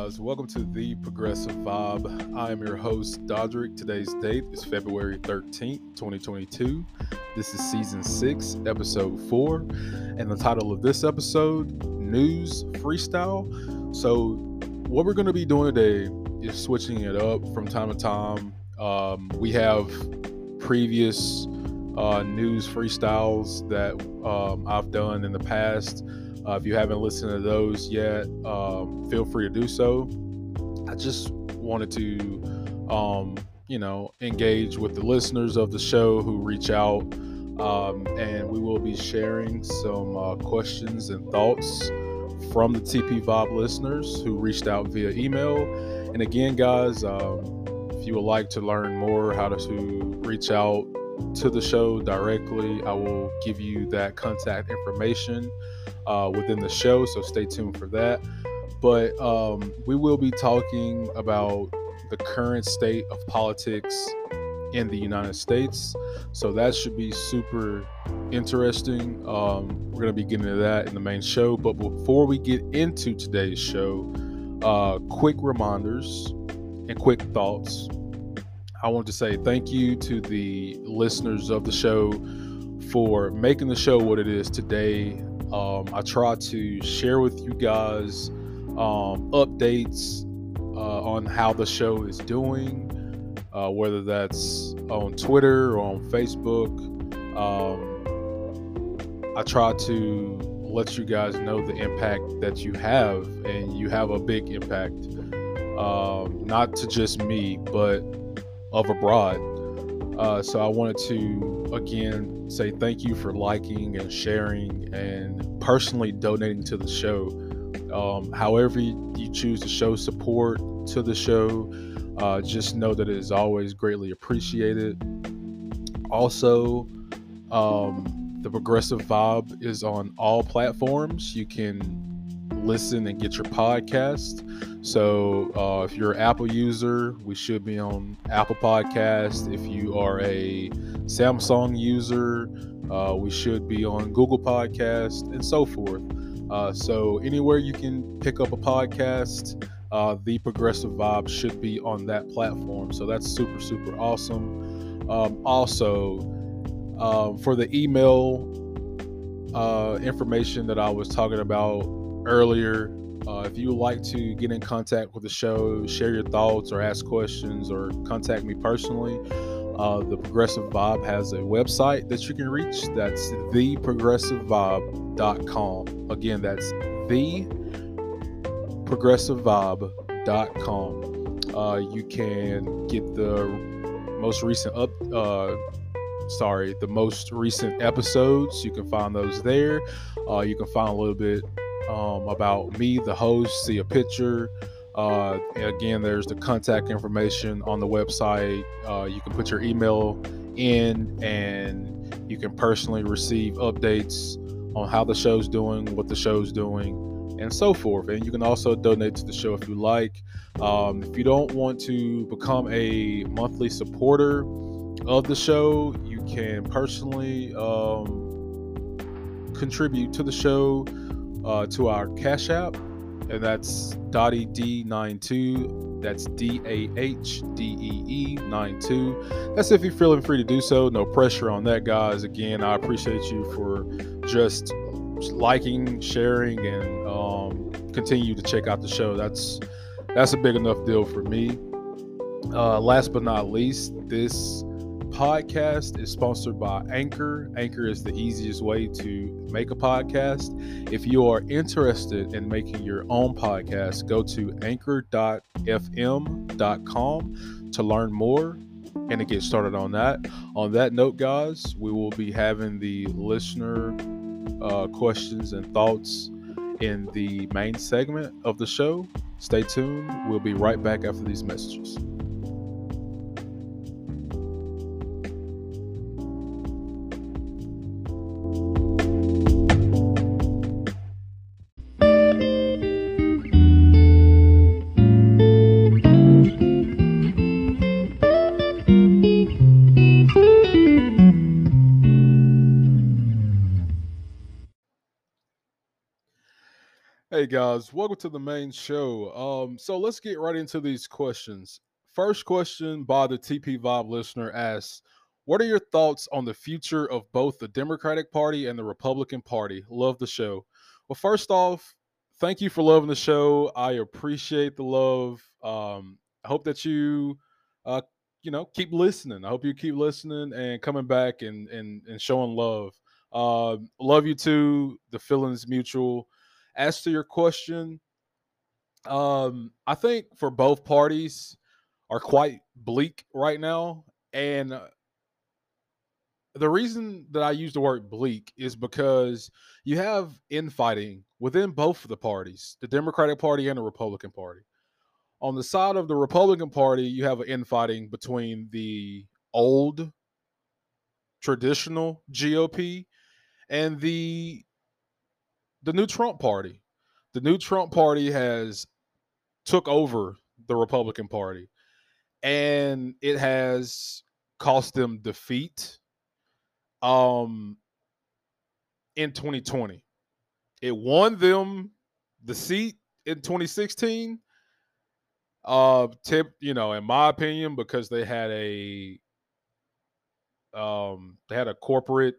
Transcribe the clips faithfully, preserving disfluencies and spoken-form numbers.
guys. Welcome to The Progressive Vibe. I am your host, Dodrick. Today's date is February thirteenth, twenty twenty-two. This is Season six, Episode four. And the title of this episode, News Freestyle. So what we're going to be doing today is switching it up from time to time. Um, we have previous uh, news freestyles that um, I've done in the past. Uh, if you haven't listened to those yet, um, feel free to do so. I just wanted to, um, you know, engage with the listeners of the show who reach out, um, and we will be sharing some uh, questions and thoughts from the T P Vibe listeners who reached out via email. And again, guys, um, if you would like to learn more how to reach out to the show directly, I will give you that contact information uh, within the show, so stay tuned for that. But um, we will be talking about the current state of politics in the United States, so that should be super interesting. Um, we're going to be getting into that in the main show, but before we get into today's show, uh, quick reminders and quick thoughts. I want to say thank you to the listeners of the show for making the show what it is today. Um, I try to share with you guys um, updates uh, on how the show is doing, uh, whether that's on Twitter or on Facebook. Um, I try to let you guys know the impact that you have, and you have a big impact, um, not to just me, but of abroad. Uh, so I wanted to again say thank you for liking and sharing and personally donating to the show. Um, however you, you choose to show support to the show, uh, just know that it is always greatly appreciated. Also, um, the Progressive Vibe is on all platforms. You can listen and get your podcast. So uh, if you're an Apple user, we should be on Apple Podcast. If you are a Samsung user, uh, we should be on Google Podcast, and so forth. Uh, so anywhere you can pick up a podcast, uh, The Progressive Vibe should be on that platform. So that's super, super awesome. Um, also, um, for the email uh, information that I was talking about earlier, Uh, if you would like to get in contact with the show, share your thoughts or ask questions or contact me personally, uh, the Progressive Vibe has a website that you can reach. That's the progressive vibe dot com. Again, that's the progressive vibe dot com. Uh, you can get the most recent up, uh, sorry, the most recent episodes. You can find those there. Uh, you can find a little bit Um, about me, the host, see a picture. Uh, again, there's the contact information on the website. Uh, you can put your email in and you can personally receive updates on how the show's doing, what the show's doing, and so forth. And you can also donate to the show if you like. Um, if you don't want to become a monthly supporter of the show, you can personally um, contribute to the show Uh, to our Cash App, and that's Dottie D ninety-two. That's D A H D E E ninety-two. That's if you're feeling free to do so. No pressure on that, guys. Again, I appreciate you for just liking, sharing, and um, continue to check out the show. That's that's a big enough deal for me. Uh, last but not least, this podcast is sponsored by Anchor. Anchor is the easiest way to make a podcast. If you are interested in making your own podcast, go to anchor dot f m dot com to learn more and to get started on that. On that note, guys, we will be having the listener uh, questions and thoughts in the main segment of the show. Stay tuned. We'll be right back after these messages. Hey guys, welcome to the main show. Um, so let's get right into these questions. First question by the T P Vibe listener asks, "What are your thoughts on the future of both the Democratic Party and the Republican Party?" Love the show. Well, first off, thank you for loving the show. I appreciate the love. Um, I hope that you, uh, you know, keep listening. I hope you keep listening and coming back and and and showing love. Um, love you too. The feelings mutual. As to your question, um, I think for both parties are quite bleak right now, and uh, the reason that I use the word bleak is because you have infighting within both of the parties, the Democratic Party and the Republican Party. On the side of the Republican Party, you have an infighting between the old traditional G O P and the the new Trump Party. The new Trump Party has took over the Republican Party, and it has cost them defeat um, in twenty twenty. It won them the seat in twenty sixteen. Uh, tip, you know, in my opinion, because they had a um, they had a corporate.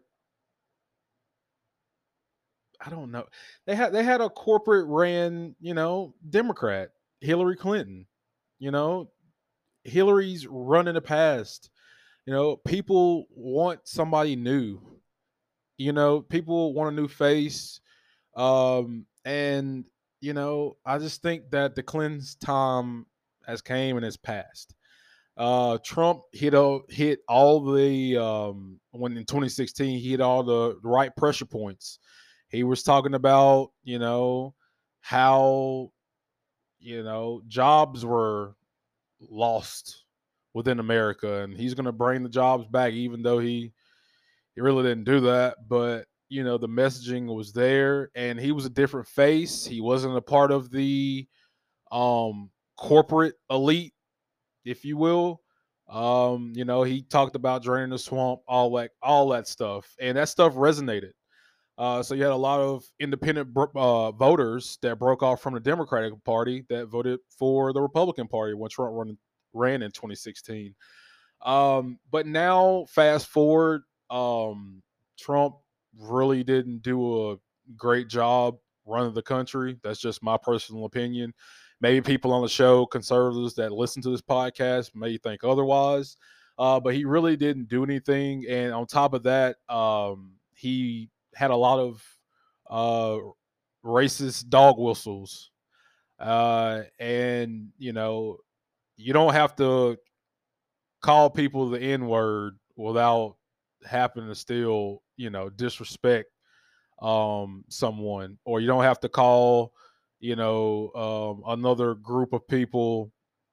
I don't know. They had they had a corporate ran, you know, Democrat, Hillary Clinton. You know, Hillary's running the past. You know, people want somebody new. You know, people want a new face. Um, and you know, I just think that the Clinton's time has came and has passed. Uh, Trump hit a, hit all the um, when in twenty sixteen he hit all the right pressure points. He was talking about you know how you know jobs were lost within America, and he's going to bring the jobs back, even though he he really didn't do that. But you know, the messaging was there, and he was a different face. He wasn't a part of the um, corporate elite, if you will. Um, you know, he talked about draining the swamp, all that, all that stuff, and that stuff resonated. Uh, so you had a lot of independent uh, voters that broke off from the Democratic Party that voted for the Republican Party when Trump run, ran in twenty sixteen. Um, but now, fast forward, um, Trump really didn't do a great job running the country. That's just my personal opinion. Maybe people on the show, conservatives that listen to this podcast, may think otherwise. Uh, but he really didn't do anything. And on top of that, um, he had a lot of uh, racist dog whistles. Uh, and, you know, you don't have to call people the N word without having to still, you know, disrespect um someone, or you don't have to call, you know, um another group of people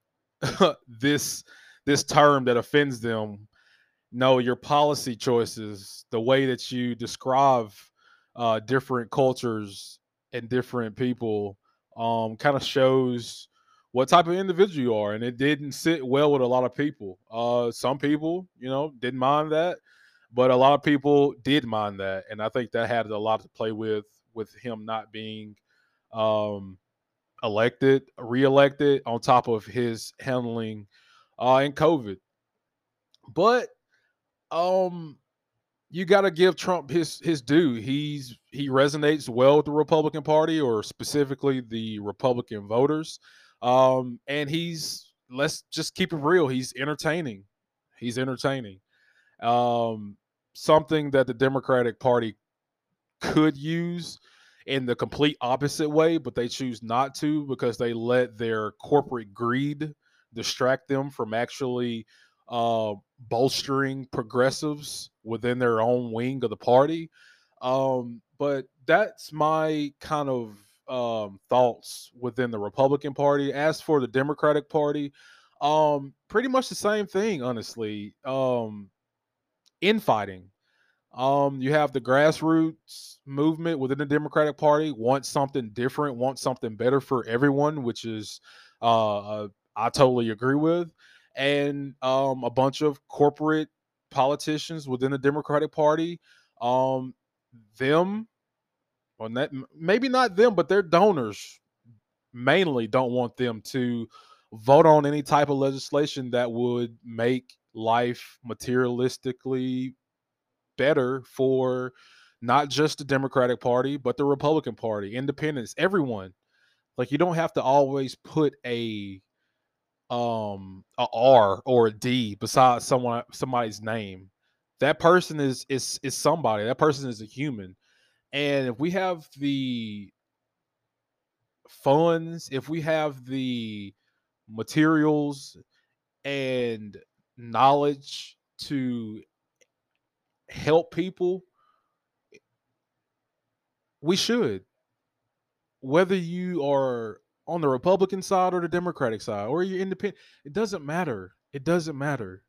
this this term that offends them. No, your policy choices, the way that you describe uh different cultures and different people um kind of shows what type of individual you are, and it didn't sit well with a lot of people. Uh some people, you know, didn't mind that, but a lot of people did mind that, and I think that had a lot to play with with him not being um elected, reelected, on top of his handling uh in COVID. But um you got to give Trump his his due. He's he resonates well with the Republican Party, or specifically the Republican voters. Um, and he's, let's just keep it real, he's entertaining. He's entertaining. Um, Something that the Democratic Party could use in the complete opposite way, but they choose not to because they let their corporate greed distract them from actually uh, bolstering progressives within their own wing of the party. Um, but that's my kind of um, thoughts within the Republican Party. As for the Democratic Party, um, pretty much the same thing, honestly. Um, infighting. Um, you have the grassroots movement within the Democratic Party wants something different, wants something better for everyone, which is uh, uh I totally agree with. And um, a bunch of corporate politicians within the Democratic Party, um, them on that. Maybe not them, but their donors mainly don't want them to vote on any type of legislation that would make life materialistically better for not just the Democratic Party, but the Republican Party, independents, everyone. Like, you don't have to always put a um a R or a D beside someone somebody's name. That person is is is somebody. That person is a human. And if we have the funds, if we have the materials and knowledge to help people, we should. Whether you are on the Republican side or the Democratic side or you're independent, it doesn't matter. It doesn't matter.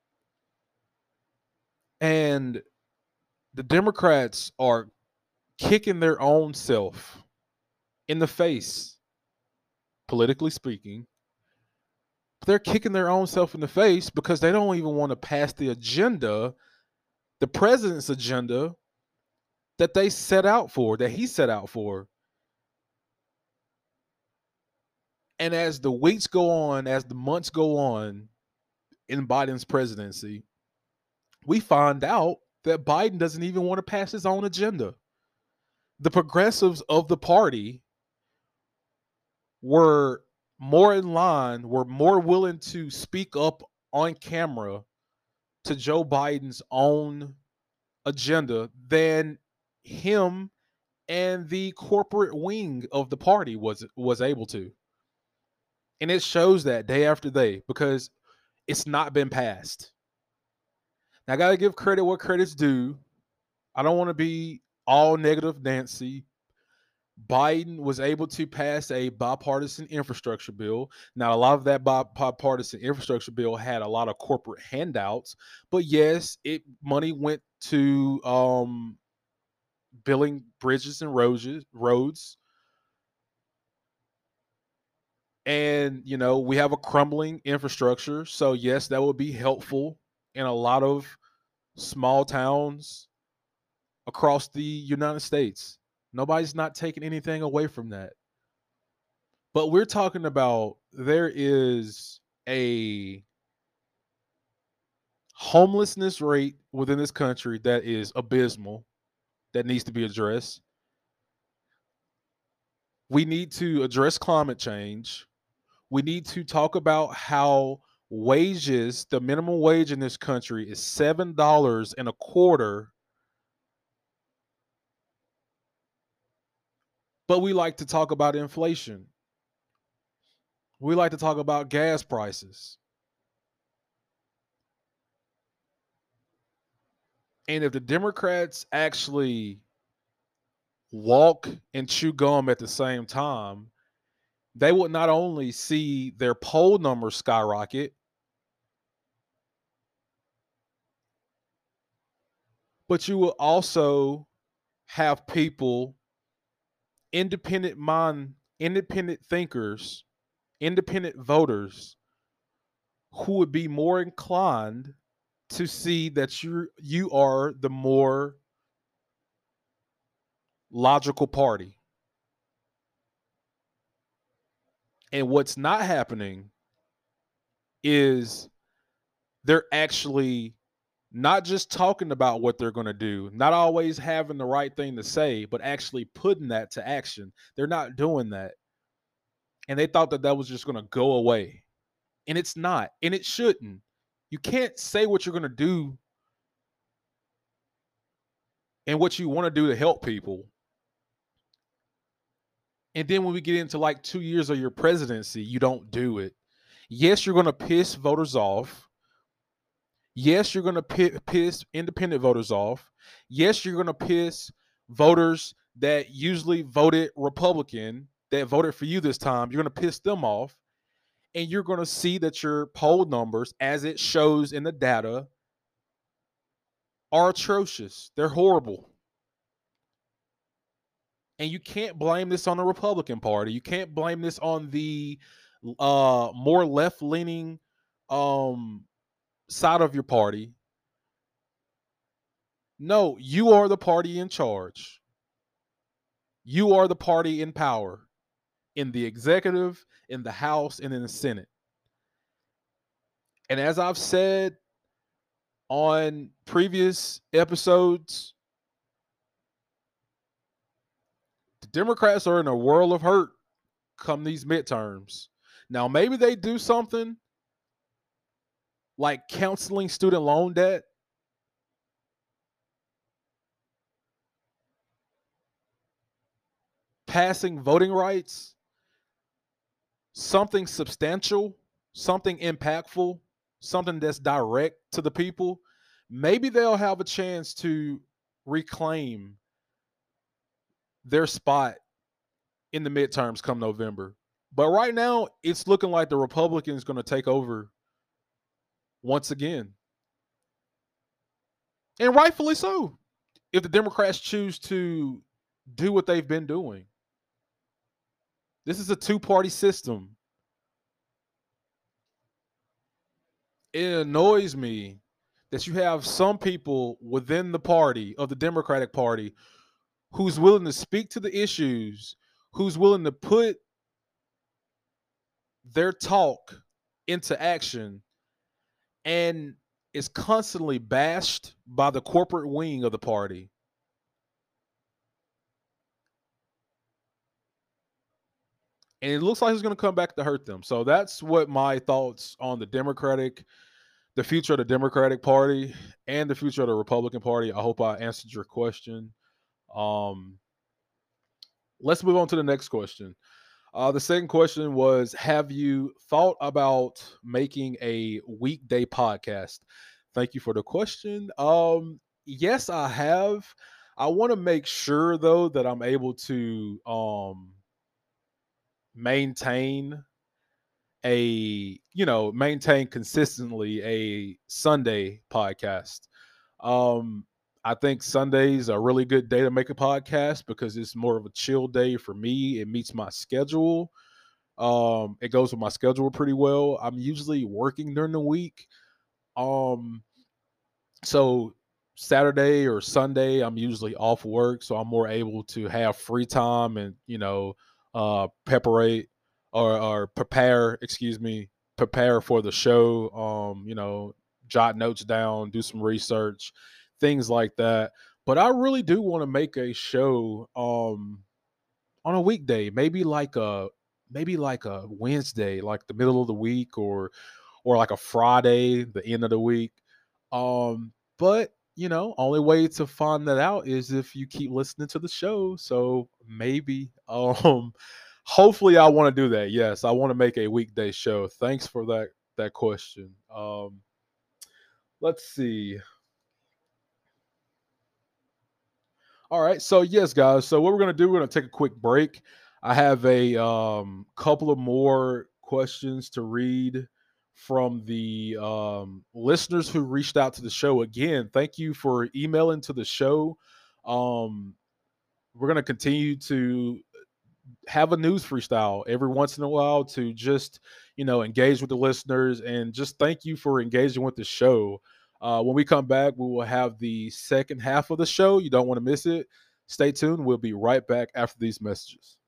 And the Democrats are kicking their own self in the face, politically speaking. They're kicking their own self in the face because they don't even want to pass the agenda, the president's agenda that they set out for, that he set out for. And as the weeks go on, as the months go on in Biden's presidency, we find out that Biden doesn't even want to pass his own agenda. The progressives of the party were more in line, were more willing to speak up on camera to Joe Biden's own agenda than him and the corporate wing of the party was was able to. And it shows that day after day because it's not been passed. Now, I got to give credit what credit's due. I don't want to be all negative Nancy. Biden was able to pass a bipartisan infrastructure bill. Now, a lot of that bipartisan infrastructure bill had a lot of corporate handouts, but yes, it money went to um, building bridges and roads, roads. And, you know, we have a crumbling infrastructure. So, yes, that would be helpful in a lot of small towns across the United States. Nobody's not taking anything away from that. But we're talking about there is a homelessness rate within this country that is abysmal, that needs to be addressed. We need to address climate change. We need to talk about how wages, the minimum wage in this country is seven dollars and a quarter. But we like to talk about inflation. We like to talk about gas prices. And if the Democrats actually walk and chew gum at the same time, they would not only see their poll numbers skyrocket, but you will also have people, independent mind, independent thinkers, independent voters who would be more inclined to see that you you are the more logical party. And what's not happening is they're actually not just talking about what they're going to do, not always having the right thing to say, but actually putting that to action. They're not doing that. And they thought that that was just going to go away. And it's not. And it shouldn't. You can't say what you're going to do and what you want to do to help people. And then when we get into like two years of your presidency, you don't do it. Yes, you're going to piss voters off. Yes, you're going to piss independent voters off. Yes, you're going to piss voters that usually voted Republican, that voted for you this time. You're going to piss them off. And you're going to see that your poll numbers, as it shows in the data, are atrocious. They're horrible. And you can't blame this on the Republican Party. You can't blame this on the uh, more left-leaning um, side of your party. No, you are the party in charge. You are the party in power in the executive, in the House, and in the Senate. And as I've said on previous episodes, the Democrats are in a world of hurt come these midterms. Now, maybe they do something like canceling student loan debt, passing voting rights, something substantial, something impactful, something that's direct to the people. Maybe they'll have a chance to reclaim their spot in the midterms come November. But right now, it's looking like the Republicans going to take over once again. And rightfully so, if the Democrats choose to do what they've been doing. This is a two-party system. It annoys me that you have some people within the party of the Democratic Party who's willing to speak to the issues, who's willing to put their talk into action, and is constantly bashed by the corporate wing of the party. And it looks like it's going to come back to hurt them. So that's what my thoughts on the Democratic, the future of the Democratic Party, and the future of the Republican Party. I hope I answered your question. Um, let's move on to the next question. Uh, the second question was, have you thought about making a weekday podcast? Thank you for the question. Um, yes, I have. I want to make sure though that I'm able to um, maintain a, you know, maintain consistently a Sunday podcast. Um, I think Sunday's a really good day to make a podcast because it's more of a chill day for me. It meets my schedule. Um, it goes with my schedule pretty well. I'm usually working during the week. Um, so Saturday or Sunday, I'm usually off work, so I'm more able to have free time and, you know, uh, preparate or, or prepare, excuse me, prepare for the show. Um, you know, jot notes down, do some research, things like that. But I really do want to make a show um on a weekday, maybe like a maybe like a Wednesday, like the middle of the week, or or like a Friday, the end of the week. Um, but you know, only way to find that out is if you keep listening to the show. So maybe, um, hopefully, I want to do that. Yes, I want to make a weekday show. Thanks for that that question. Um, let's see. All right. So yes, guys. So what we're gonna do, we're gonna take a quick break. I have a um, couple of more questions to read from the um, listeners who reached out to the show. Again, thank you for emailing to the show. Um, we're gonna continue to have a news freestyle every once in a while to just, you know, engage with the listeners, and just thank you for engaging with the show. Uh, when we come back, we will have the second half of the show. You don't want to miss it. Stay tuned. We'll be right back after these messages.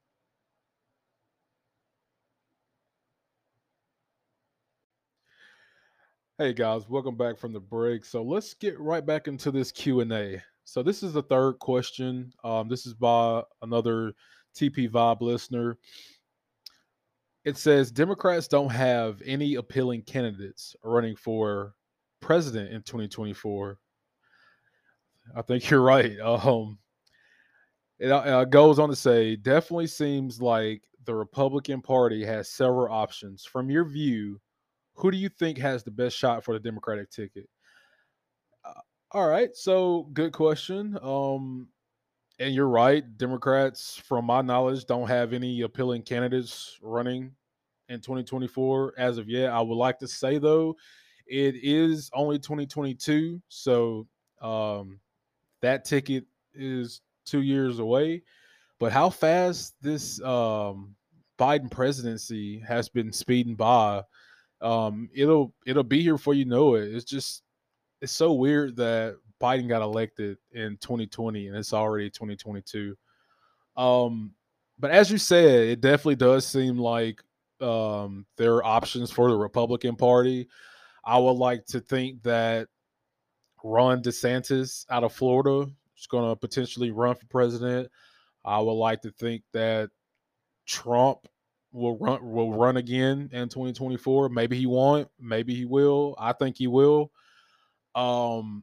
Hey guys, welcome back from the break. So let's get right back into this Q and A. So this is the third question. Um, this is by another T P Vibe listener. It says Democrats don't have any appealing candidates running for president in twenty twenty-four. I think you're right. Um, it uh, goes on to say, definitely seems like the Republican Party has several options. From your view, who do you think has the best shot for the Democratic ticket? Uh, all right, so good question. Um, and you're right. Democrats, from my knowledge, don't have any appealing candidates running in twenty twenty-four as of yet. I would like to say though, it is only twenty twenty-two, so um, that ticket is two years away. But how fast this um, Biden presidency has been speeding by, um, it'll it'll be here before you know it. It's just it's so weird that Biden got elected in twenty twenty and it's already twenty twenty-two. Um, but as you said, it definitely does seem like um, there are options for the Republican Party. I would like to think that Ron DeSantis out of Florida is going to potentially run for president. I would like to think that Trump will run will run again in twenty twenty-four. Maybe he won't. Maybe he will. I think he will. Um,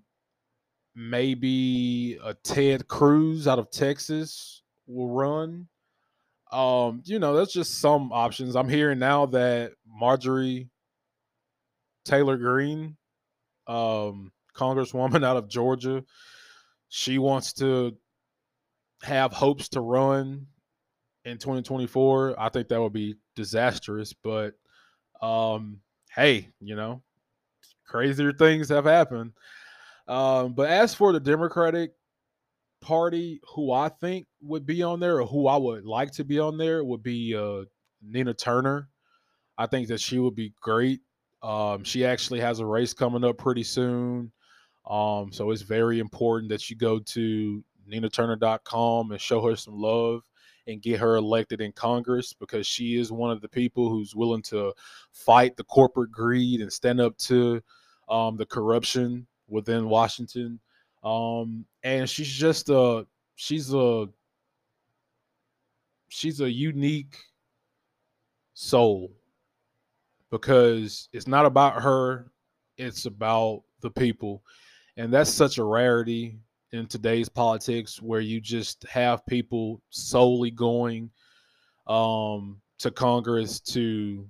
maybe a Ted Cruz out of Texas will run. Um, you know, that's just some options. I'm hearing now that Marjorie Taylor Greene, um, Congresswoman out of Georgia, she wants to have hopes to run in twenty twenty-four. I think that would be disastrous, but um, hey, you know, crazier things have happened. Um, but as for the Democratic Party, who I think would be on there, or who I would like to be on there, would be uh, Nina Turner. I think that she would be great. Um, she actually has a race coming up pretty soon. Um, so it's very important that you go to nina turner dot com and show her some love and get her elected in Congress, because she is one of the people who's willing to fight the corporate greed and stand up to um, the corruption within Washington. Um, and she's just a she's a she's a unique soul, because it's not about her, it's about the people. And that's such a rarity in today's politics, where you just have people solely going um, to Congress to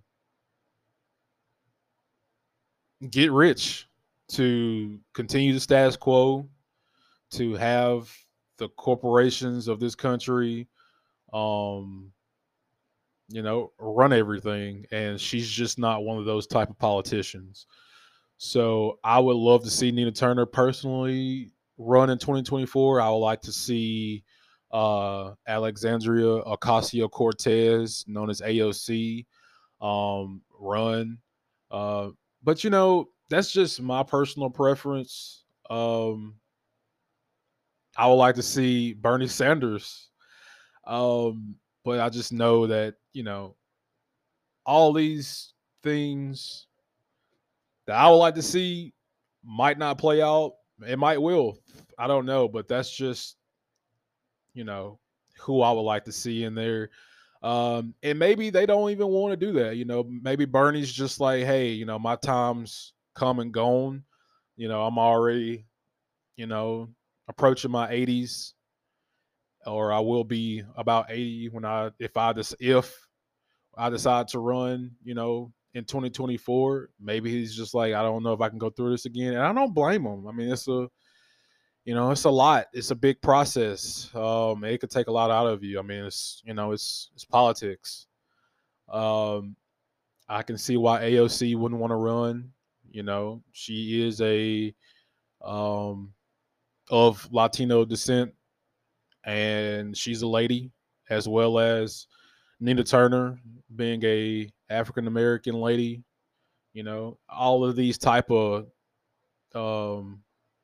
get rich, to continue the status quo, to have the corporations of this country, um, you know, run everything. And she's just not one of those type of politicians. So I would love to see Nina Turner personally run in twenty twenty-four. I would like to see uh, Alexandria Ocasio Cortez, known as A O C, um, run. Uh, but you know, that's just my personal preference. Um, I would like to see Bernie Sanders. Um, but I just know that, you know, all these things that I would like to see might not play out. It might will. I don't know, but that's just, you know, who I would like to see in there. Um, and maybe they don't even want to do that. You know, maybe Bernie's just like, hey, you know, my time's come and gone. You know, I'm already, you know, approaching my eighties, or I will be about eighty when I, if I just, if I decide to run, you know, in twenty twenty-four. Maybe he's just like, I don't know if I can go through this again. And I don't blame him. I mean, it's a, you know, it's a lot. It's a big process. Um, it could take a lot out of you. I mean, it's, you know, it's, it's politics. Um, I can see why A O C wouldn't want to run. You know, she is a, um, of Latino descent, and she's a lady, as well as Nina Turner being a African American lady. You know, all of these type of um,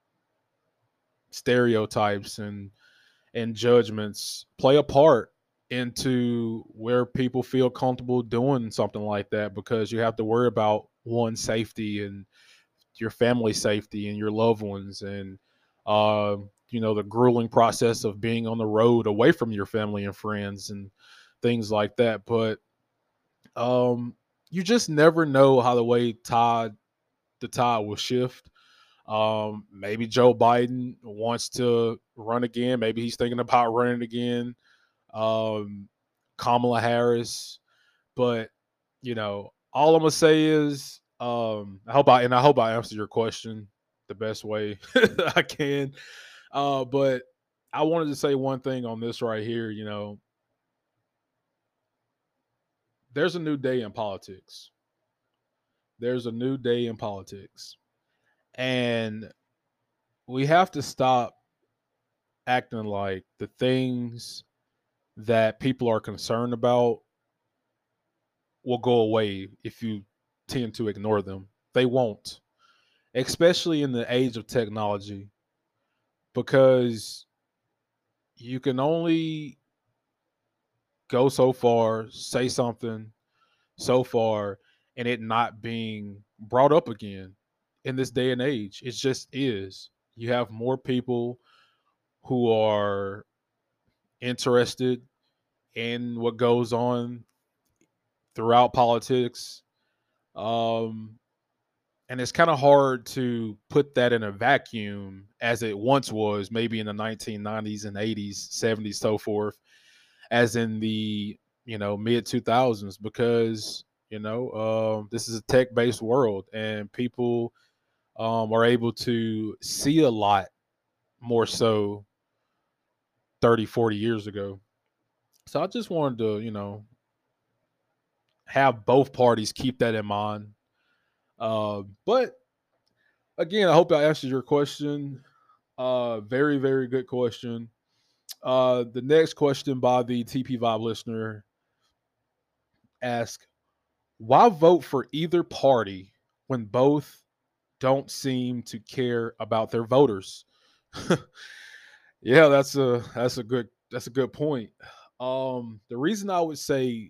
stereotypes and and judgments play a part into where people feel comfortable doing something like that, because you have to worry about one's safety and your family safety and your loved ones, and uh, you know, the grueling process of being on the road away from your family and friends and things like that. But um, you just never know how the way Todd the tide will shift. Um, maybe Joe Biden wants to run again. Maybe he's thinking about running again. Um, Kamala Harris, but you know, all I'm gonna say is, um, I hope I and I hope I answer your question the best way I can. Uh, but I wanted to say one thing on this right here. You know, there's a new day in politics. There's a new day in politics, and we have to stop acting like the things that people are concerned about will go away if you tend to ignore them. They won't, especially in the age of technology, because you can only go so far, say something so far, and it not being brought up again in this day and age. It just is. You have more people who are interested in what goes on throughout politics. Um, and it's kind of hard to put that in a vacuum as it once was, maybe in the nineteen nineties and eighties, seventies, so forth, as in the you know mid two thousands, because you know um, this is a tech based world and people um, are able to see a lot more so thirty, forty years ago. So I just wanted to, you know, have both parties keep that in mind. Uh, but again, I hope I answered your question. Uh, very, very good question. Uh, the next question by the T P Vibe listener asks, why vote for either party when both don't seem to care about their voters? Yeah, that's a that's a good that's a good point. Um, the reason I would say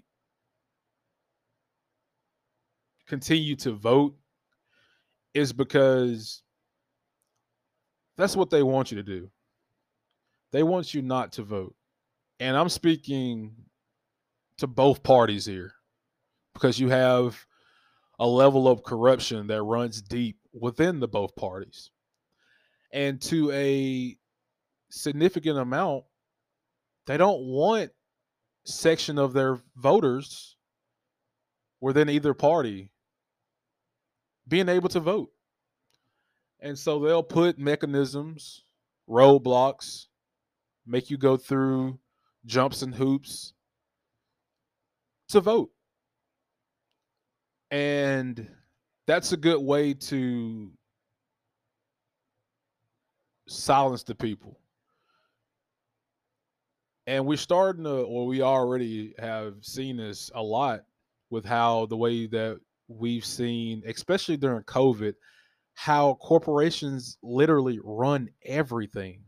continue to vote is because that's what they want you to do. They want you not to vote. And I'm speaking to both parties here because you have a level of corruption that runs deep within the both parties. And to a significant amount, they don't want section of their voters within either party being able to vote. And so they'll put mechanisms, roadblocks, make you go through jumps and hoops to vote. And that's a good way to silence the people. And we're starting to, or we already have seen this a lot with how the way that we've seen, especially during COVID, how corporations literally run everything.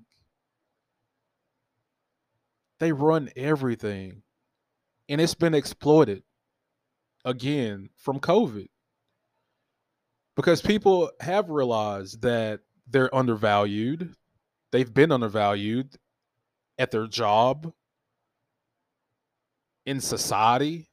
They run everything. And it's been exploited again from COVID because people have realized that they're undervalued. They've been undervalued at their job, in society.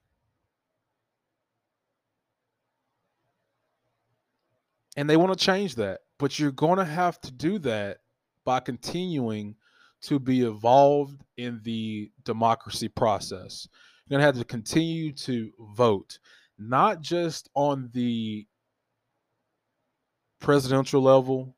And they want to change that. But you're going to have to do that by continuing to be involved in the democracy process. You're going to have to continue to vote, not just on the presidential level,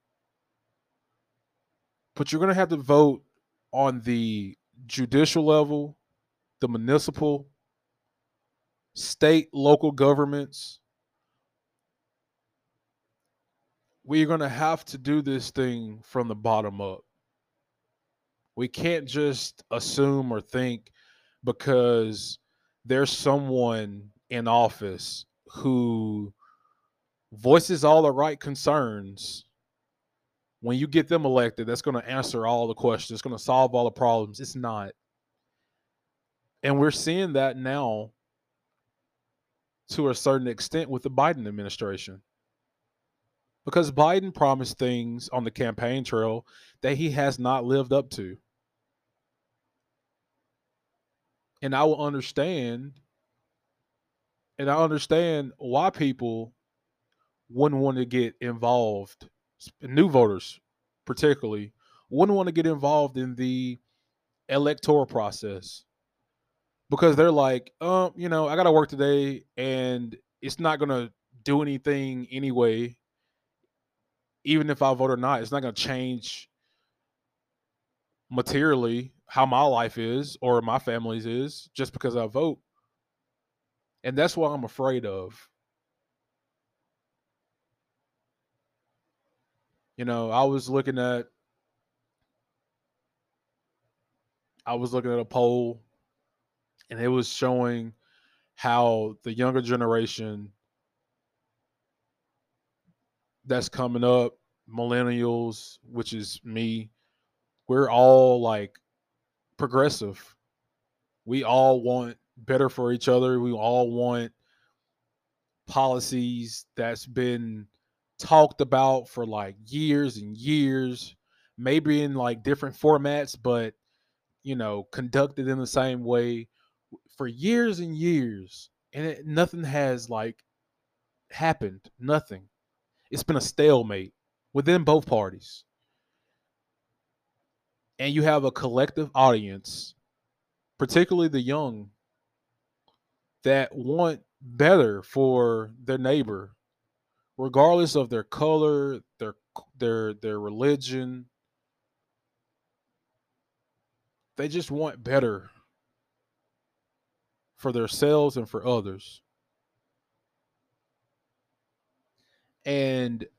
but you're going to have to vote on the judicial level, the municipal, state, local governments. We're going to have to do this thing from the bottom up. We can't just assume or think because there's someone in office who voices all the right concerns. When you get them elected, that's going to answer all the questions. It's going to solve all the problems. It's not. And we're seeing that now to a certain extent with the Biden administration. Because Biden promised things on the campaign trail that he has not lived up to. And I will understand, and I understand why people wouldn't want to get involved, new voters particularly, wouldn't want to get involved in the electoral process because they're like, um, you know, I got to work today and it's not going to do anything anyway. Even if I vote or not, it's not going to change materially how my life is or my family's is just because I vote. And that's what I'm afraid of. You know, I was looking at I was looking at a poll and it was showing how the younger generation that's coming up, millennials, which is me, we're all like progressive. We all want better for each other. We all want policies that's been talked about for like years and years, maybe in like different formats, but you know, conducted in the same way for years and years. And it, nothing has like happened. Nothing. It's been a stalemate within both parties. And you have a collective audience, particularly the young, that want better for their neighbor, regardless of their color, their their their religion. They just want better for themselves and for others. And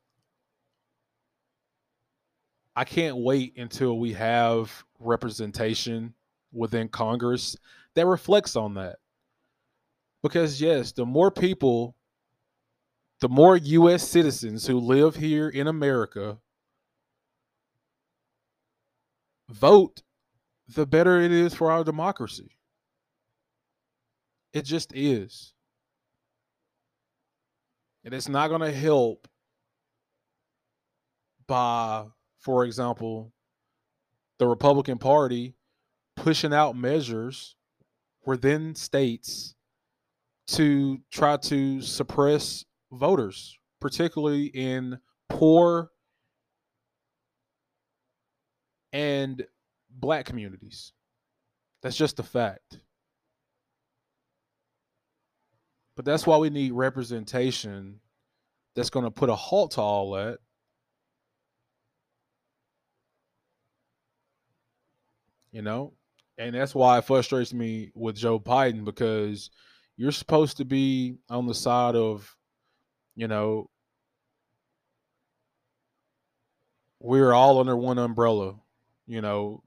I can't wait until we have representation within Congress that reflects on that. Because yes, the more people, the more U S citizens who live here in America vote, the better it is for our democracy. It just is. And it's not going to help by, for example, the Republican Party pushing out measures within states to try to suppress voters, particularly in poor and black communities. That's just a fact. But that's why we need representation that's going to put a halt to all that. You know? And that's why it frustrates me with Joe Biden, because you're supposed to be on the side of, you know, we're all under one umbrella. You know,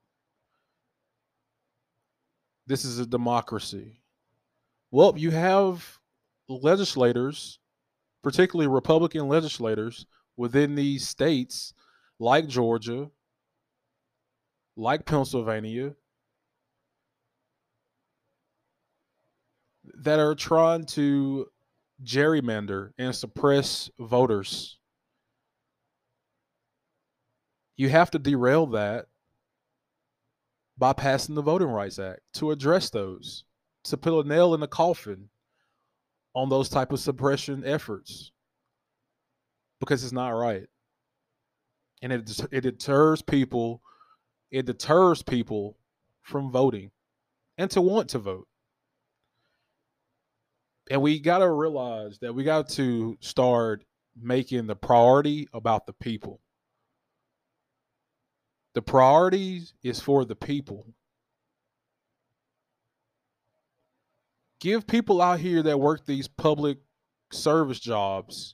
this is a democracy. Well, you have legislators, particularly Republican legislators within these states like Georgia, like Pennsylvania, that are trying to gerrymander and suppress voters. You have to derail that by passing the Voting Rights Act to address those, to put a nail in the coffin on those type of suppression efforts, because it's not right. And it it deters people, it deters people from voting and to want to vote. And we got to realize that we got to start making the priority about the people. The priority is for the people. Give people out here that work these public service jobs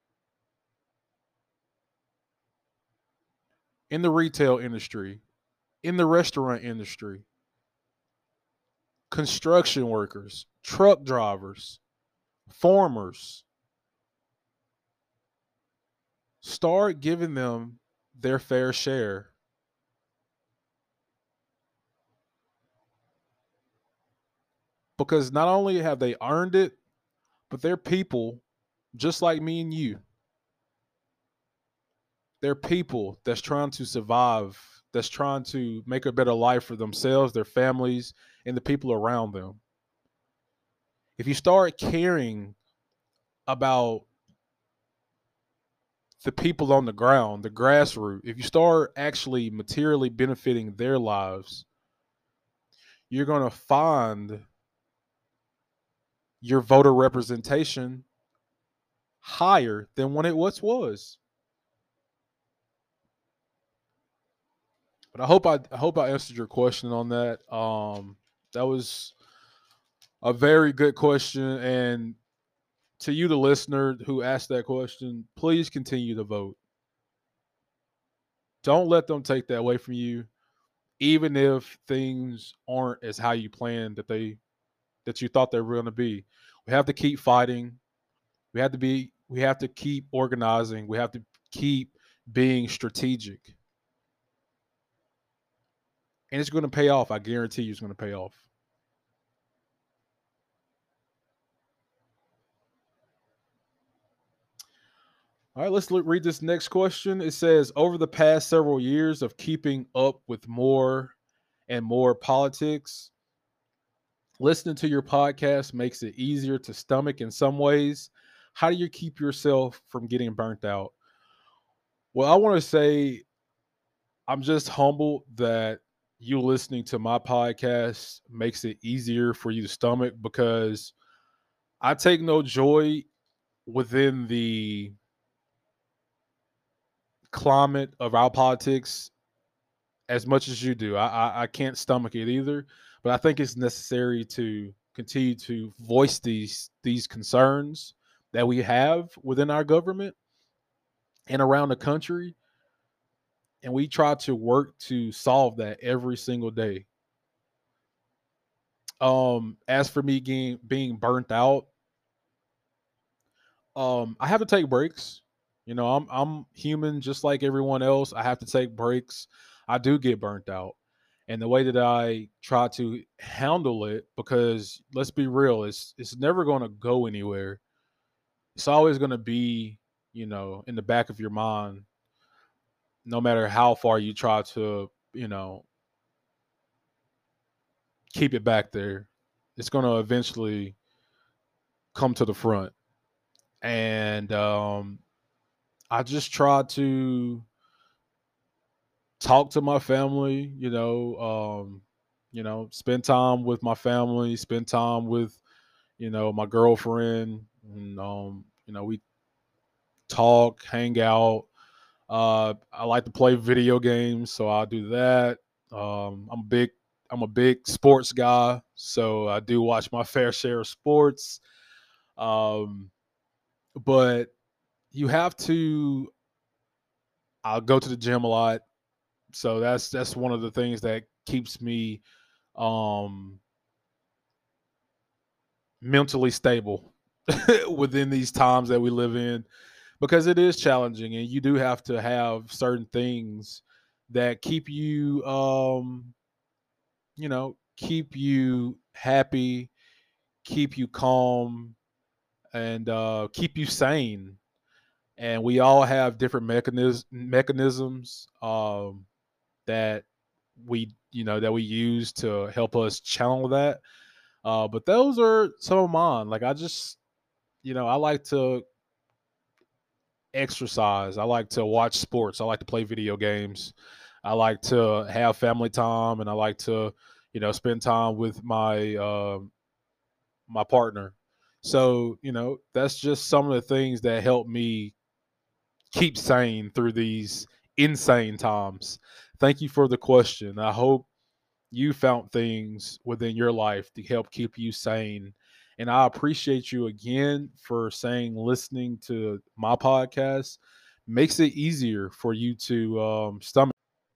in the retail industry, in the restaurant industry, construction workers, truck drivers, farmers. Start giving them their fair share. Because not only have they earned it, but they're people just like me and you. They're people that's trying to survive, that's trying to make a better life for themselves, their families, and the people around them. If you start caring about the people on the ground, the grassroots, if you start actually materially benefiting their lives, you're going to find your voter representation higher than when it once was. But I hope I, I hope I answered your question on that. Um, that was a very good question, and to you, the listener who asked that question, please continue to vote. Don't let them take that away from you, even if things aren't as how you planned that they that you thought they were going to be. We have to keep fighting. We have to be. We have to keep organizing. We have to keep being strategic, and it's going to pay off. I guarantee you, it's going to pay off. All right, let's look, read this next question. It says, over the past several years of keeping up with more and more politics, listening to your podcast makes it easier to stomach in some ways. How do you keep yourself from getting burnt out? Well, I want to say I'm just humbled that you listening to my podcast makes it easier for you to stomach, because I take no joy within the climate of our politics as much as you do. I, I I can't stomach it either, but I think it's necessary to continue to voice these these concerns that we have within our government and around the country, and we try to work to solve that every single day. Um, as for me being being burnt out, um, I have to take breaks. You know, I'm I'm human just like everyone else. I have to take breaks. I do get burnt out. And the way that I try to handle it, because let's be real, it's it's never going to go anywhere. It's always going to be, you know, in the back of your mind, no matter how far you try to, you know, keep it back there. It's going to eventually come to the front. And um I just try to talk to my family, you know, um, you know, spend time with my family, spend time with, you know, my girlfriend, and um, you know, we talk, hang out. Uh, I like to play video games, so I do that. Um, I'm big. I'm a big sports guy, so I do watch my fair share of sports. Um, but you have to. I'll go to the gym a lot, so that's that's one of the things that keeps me um mentally stable within these times that we live in, because it is challenging, and you do have to have certain things that keep you um you know keep you happy, keep you calm, and uh keep you sane. And we all have different mechanisms mechanisms um that we you know that we use to help us channel that. Uh but those are some of mine. Like, I just, you know I like to exercise. I like to watch sports. I like to play video games. I like to have family time, and I like to, you know, spend time with my uh, my partner. So, you know, that's just some of the things that help me keep sane through these insane times. Thank you for the question. I hope you found things within your life to help keep you sane. And I appreciate you again for saying listening to my podcast makes it easier for you to um, stomach.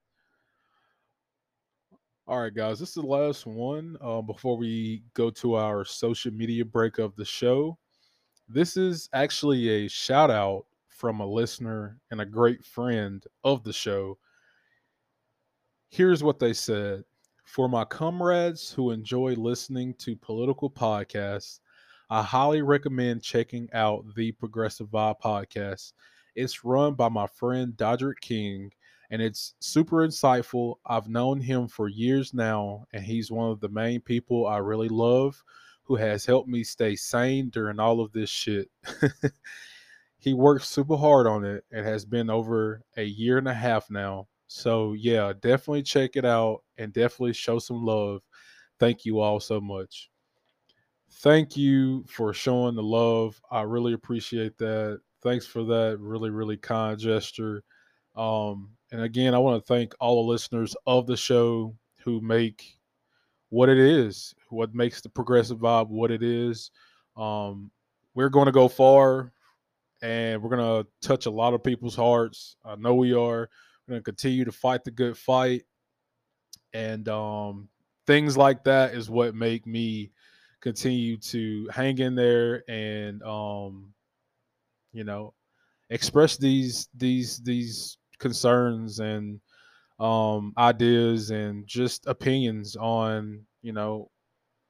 All right, guys, this is the last one uh, before we go to our social media break of the show. This is actually a shout out from a listener and a great friend of the show. Here's what they said: for my comrades who enjoy listening to political podcasts, I highly recommend checking out the Progressive Vibe podcast. It's run by my friend Dodrick King, and it's super insightful. I've known him for years now, and he's one of the main people I really love, who has helped me stay sane during all of this shit. He worked super hard on it. It has been over a year and a half now. So, yeah, definitely check it out and definitely show some love. Thank you all so much. Thank you for showing the love. I really appreciate that. Thanks for that really, really kind gesture. Um, and again, I want to thank all the listeners of the show who make what it is, what makes the Progressive Vibe what it is. Um, we're going to go far, and we're going to touch a lot of people's hearts. I know we are. We're going to continue to fight the good fight. And um, things like that is what make me continue to hang in there and, um, you know, express these these these concerns and um, ideas and just opinions on, you know,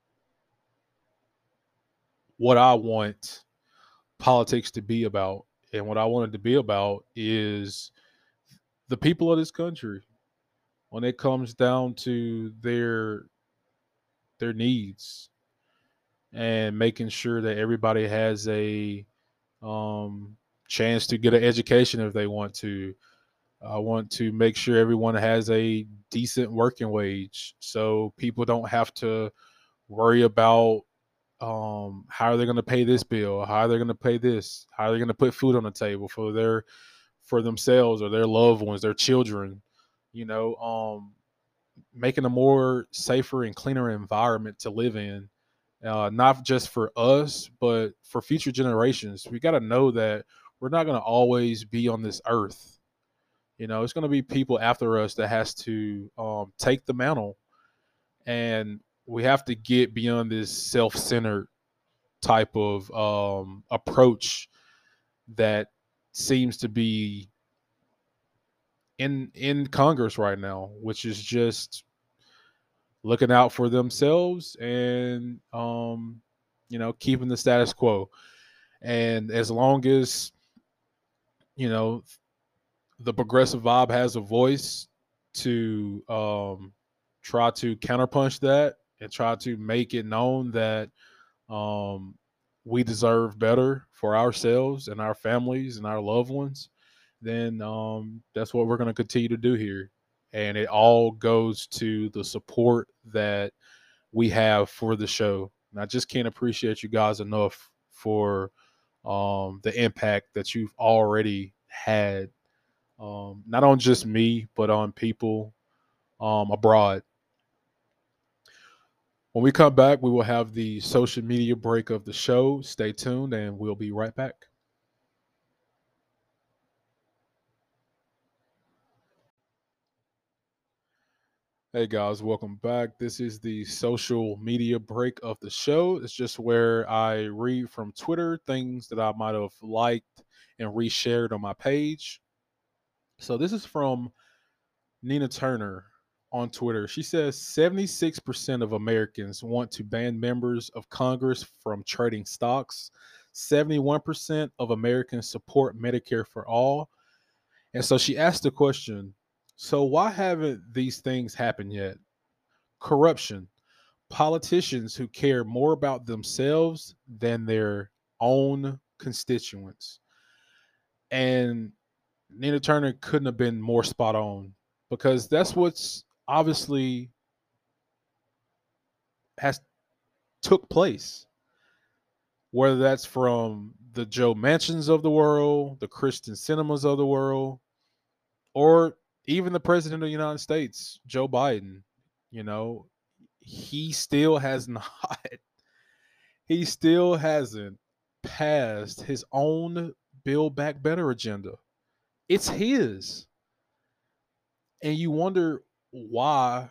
what I want politics to be about. and what I wanted to be about is the people of this country when it comes down to their their needs and making sure that everybody has a um, chance to get an education if they want to. I want to make sure everyone has a decent working wage so people don't have to worry about um, how are they going to pay this bill, how are they going to pay this, how are they going to put food on the table for their for themselves or their loved ones, their children. You know, um, making a more safer and cleaner environment to live in, uh, not just for us, but for future generations. We got to know that we're not going to always be on this earth. You know, it's going to be people after us that has to um, take the mantle, and we have to get beyond this self-centered type of um, approach that seems to be in in Congress right now, which is just looking out for themselves and um, you know, keeping the status quo. And as long as you know the progressive vibe has a voice to um, try to counterpunch that and try to make it known that um, we deserve better for ourselves and our families and our loved ones, then um, that's what we're going to continue to do here. And it all goes to the support that we have for the show. And I just can't appreciate you guys enough for um, the impact that you've already had, um, not on just me, but on people um, abroad. When we come back, we will have the social media break of the show. Stay tuned, and we'll be right back. Hey guys, welcome back. This is the social media break of the show. It's just where I read from Twitter things that I might have liked and reshared on my page. So this is from Nina Turner on Twitter. She says seventy-six percent of Americans want to ban members of Congress from trading stocks. seventy-one percent of Americans support Medicare for all. And so she asked the question, so why haven't these things happened yet? Corruption, politicians who care more about themselves than their own constituents. And Nina Turner couldn't have been more spot on because that's what's obviously has took place. Whether that's from the Joe Manchins of the world, the Christian cinemas of the world, or even the president of the United States, Joe Biden, you know, he still has not he still hasn't passed his own Build Back Better agenda. It's his. And you wonder why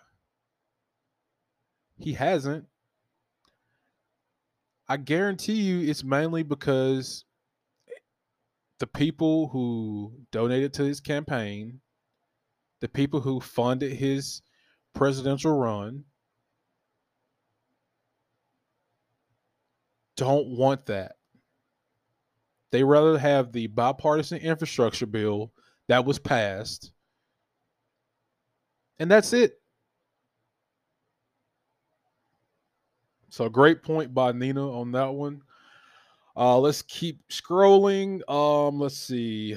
he hasn't. I guarantee you it's mainly because the people who donated to his campaign, the people who funded his presidential run, don't want that. They rather have the bipartisan infrastructure bill that was passed, and that's it. So, great point by Nina on that one. Uh, let's keep scrolling. Um, let's see.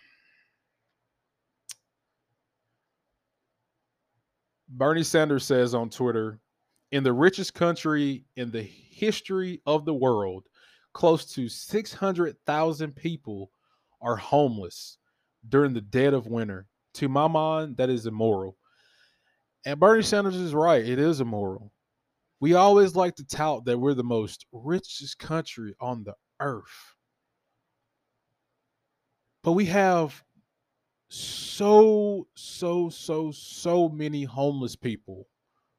Bernie Sanders says on Twitter, in the richest country in the history of the world, close to six hundred thousand people are homeless during the dead of winter. To my mind, that is immoral. And Bernie Sanders is right. It is immoral. We always like to tout that we're the most richest country on the earth. But we have so, so, so, so many homeless people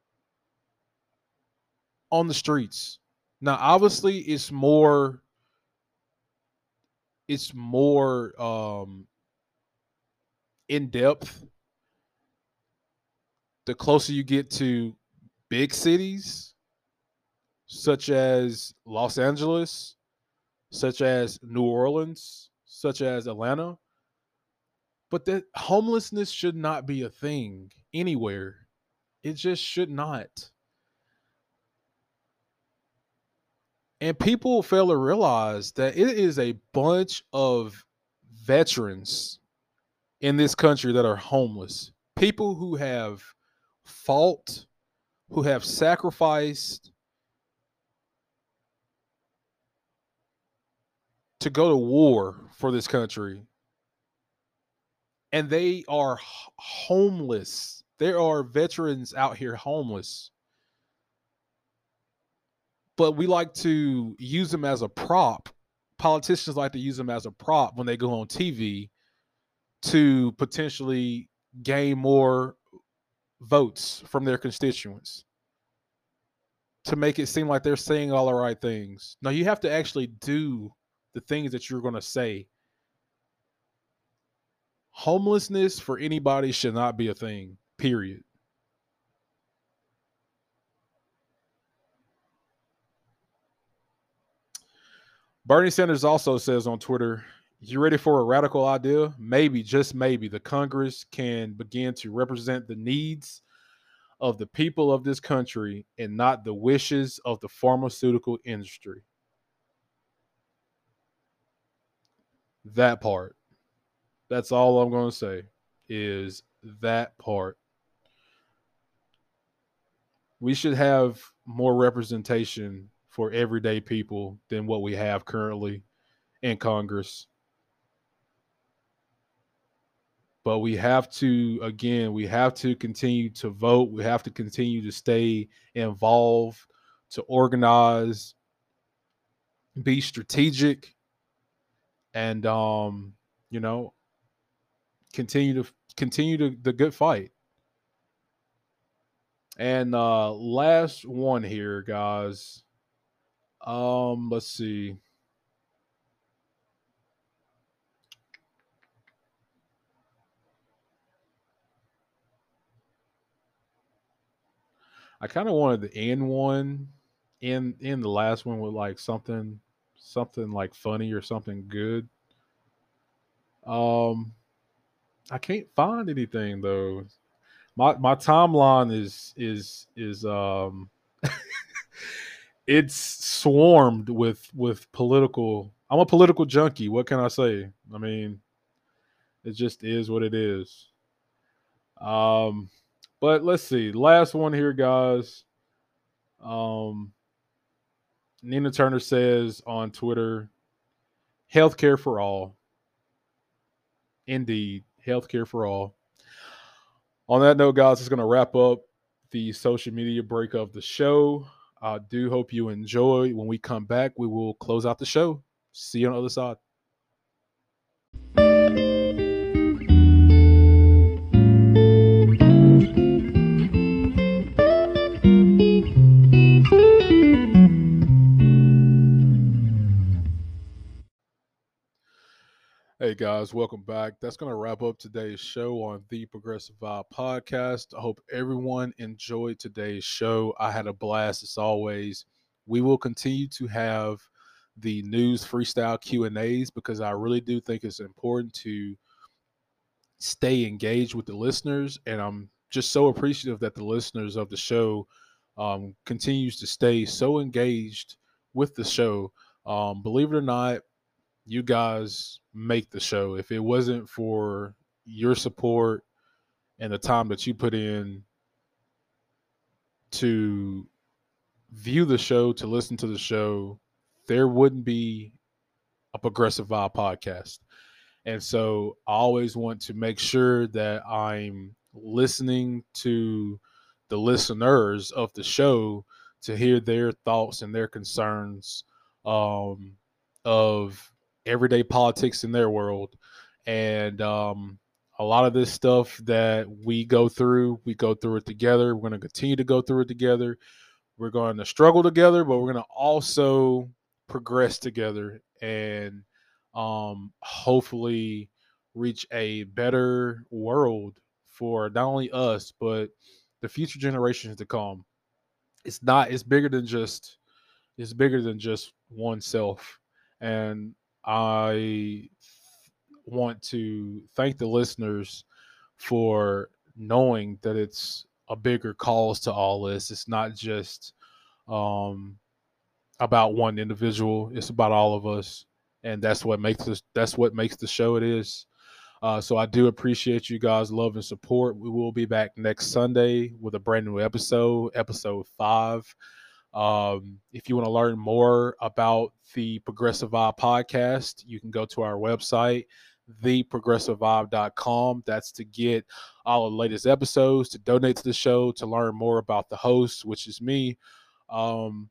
on the streets. Now, obviously, it's more it's more um in depth the closer you get to big cities such as Los Angeles, such as New Orleans, such as Atlanta, but that homelessness should not be a thing anywhere. It just should not. And people fail to realize that it is a bunch of veterans in this country that are homeless. People who have fought, who have sacrificed to go to war for this country. And they are h- homeless. There are veterans out here homeless. But we like to use them as a prop. Politicians like to use them as a prop when they go on T V to potentially gain more votes from their constituents, to make it seem like they're saying all the right things. No, you have to actually do the things that you're going to say. Homelessness for anybody should not be a thing, period. Bernie Sanders also says on Twitter, you ready for a radical idea? Maybe, just maybe, the Congress can begin to represent the needs of the people of this country and not the wishes of the pharmaceutical industry. That part. That's all I'm going to say is that part. We should have more representation for everyday people than what we have currently in Congress. But we have to, again, we have to continue to vote. We have to continue to stay involved, to organize, be strategic, and um, you know, continue to continue to, the good fight. And uh last one here, guys. Um, let's see. I kind of wanted to end one in in the last one with like something something like funny or something good. Um, I can't find anything though. My my timeline is is is um it's swarmed with with political. I'm a political junkie. What can I say? I mean, it just is what it is. Um, but let's see. Last one here, guys. Um, Nina Turner says on Twitter, healthcare for all. Indeed, healthcare for all. On that note, guys, it's going to wrap up the social media break of the show. I do hope you enjoy. When we come back, we will close out the show. See you on the other side. Hey guys, welcome back. That's going to wrap up today's show on the Progressive Vibe podcast. I hope everyone enjoyed today's show. I had a blast as always. We will continue to have the news freestyle Q and A's because I really do think it's important to stay engaged with the listeners, and I'm just so appreciative that the listeners of the show um, continues to stay so engaged with the show. Um, believe it or not, you guys make the show. If it wasn't for your support and the time that you put in to view the show, to listen to the show, there wouldn't be a Progressive Vibe podcast. And so I always want to make sure that I'm listening to the listeners of the show to hear their thoughts and their concerns um, of everyday politics in their world. And um, a lot of this stuff that we go through, we go through it together. We're going to continue to go through it together. We're going to struggle together, but we're going to also progress together and um, hopefully reach a better world for not only us, but the future generations to come. It's not, it's bigger than just, it's bigger than just oneself. And I want to thank the listeners for knowing that it's a bigger cause to all this. It's not just um, about one individual. It's about all of us, and that's what makes this. That's what makes the show it is. Uh, so I do appreciate you guys' love and support. We will be back next Sunday with a brand new episode, episode five. Um, if you want to learn more about the Progressive Vibe podcast, you can go to our website, the progressive vibe dot com. That's to get all the latest episodes, to donate to the show, to learn more about the host, which is me. Um,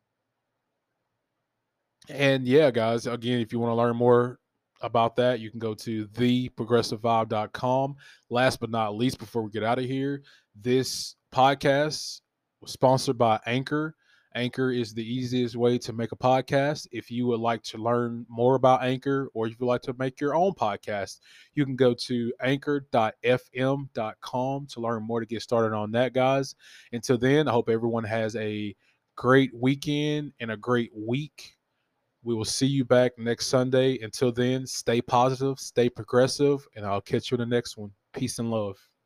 and yeah, guys, again, if you want to learn more about that, you can go to the progressive vibe dot com. Last but not least, before we get out of here, this podcast was sponsored by Anchor. Anchor is the easiest way to make a podcast. If you would like to learn more about Anchor, or if you would like to make your own podcast, you can go to anchor dot f m dot com to learn more, to get started on that, guys. Until then, I hope everyone has a great weekend and a great week. We will see you back next Sunday. Until then, stay positive, stay progressive, and I'll catch you in the next one. Peace and love.